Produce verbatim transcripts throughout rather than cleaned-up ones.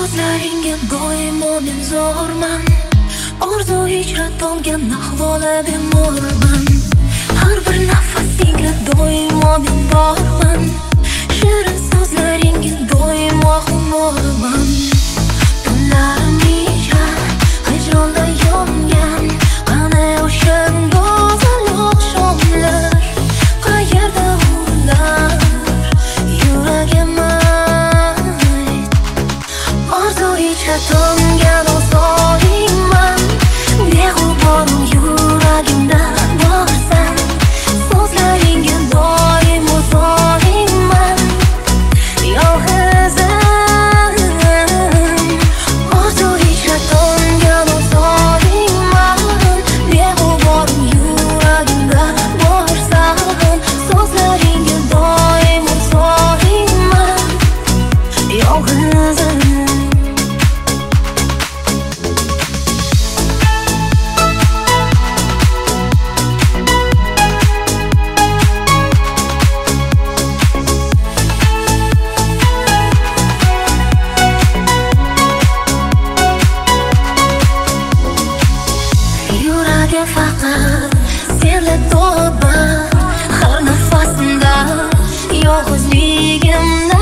ko'zlaringga doimo men zo'rman. Orzu hijratonga nahvola bemorman. Har bir nafasingga doimo men borman. Shirin so'zlaringga doimo xumorman. Tunlarim ija hijronda yongan, ana o'sha go'zal oqshomlar. Qayerda ular yuragim ayt. Orzu hijratonga do'stingman. Beg'uborim yuragimda borsan, so'zlaringga doimo zo'ringman. Yolg'izim orzu hijratonga do'stingman. Beg'uborim yuragimda borsan, so'zlaringga doimo zo'ringman. Yolg'izim yuragim faqat senla to'ldi. Har nafasimda yolg'izligimda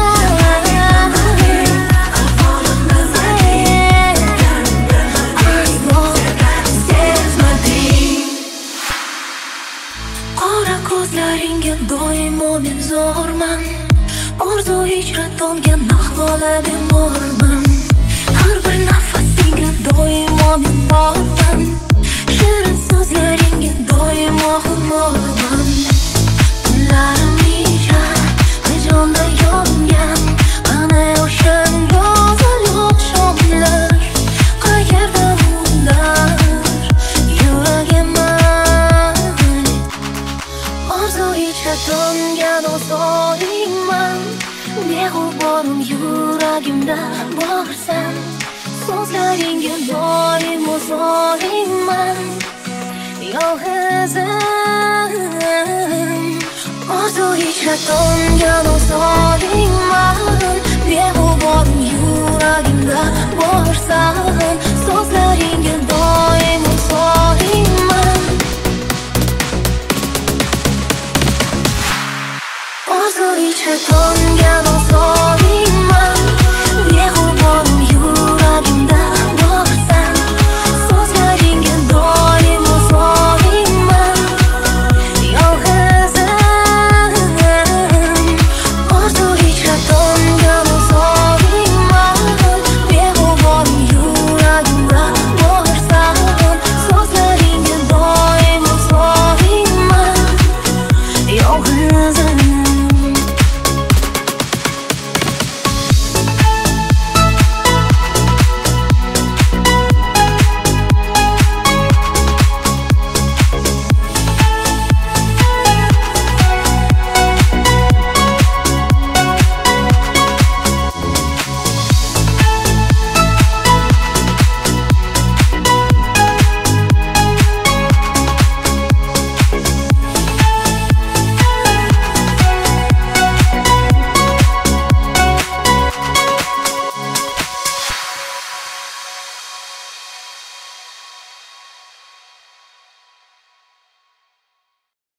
qora ko'zlaringga doimo men zo'rman. Orzu hijratonga nahvola bemorman. Har bir nafasingga doimo men borman. Shirin so'zlaringga doimo xumorman. Tunlarim ija hijronda yongan, ana o'sha go'zal oqshomlar. Qayerda ular yuragim ayt. Orzu hijratonga do'stingman. Beg'uborim yuragimda borsan, so'zlaringga doimo zo'ringman. Yolg'izim orzu hijratonga do'stingman.